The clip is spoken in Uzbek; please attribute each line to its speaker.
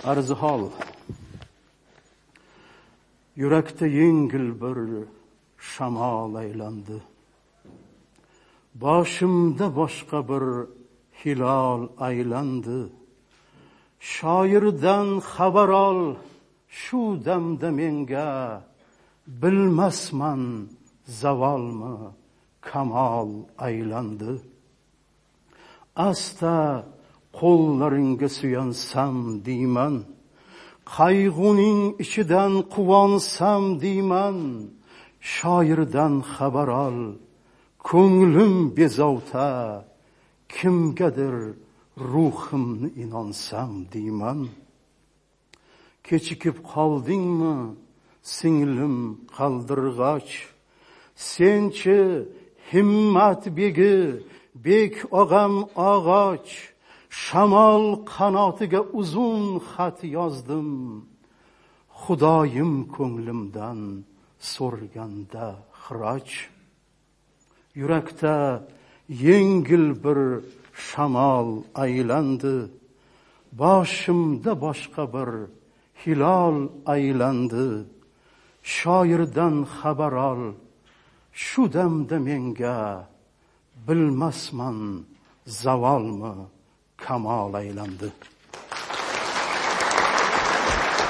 Speaker 1: Arz hol. Yurakda yengil bir shamol aylandi. Boshimda boshqa bir hilol aylandi. Shoirdan xabar ol, shu damda menga, bilmasman zavolmi kamol aylandi. Asta qo'llaringga suyansam deyman, qayg'uning ichidan quvonsam deyman. Shoirdan xabar ol, ko'nglim bezovta, kimgadir ruhimni inonsam deyman. Kechikib qoldingmi singlim qaldirg'och, senchi himmat begi bek og'am og'och. Shamol qanotiga uzun xat yozdim, Xudoyim ko'nglimdan so'rganda xiroj. Yurakda yengil bir shamol aylandi, boshimda boshqa bir hilol aylandi. Shoirdan xabar ol, shu damda menga, bilmasman zavolmi kamol aylandi.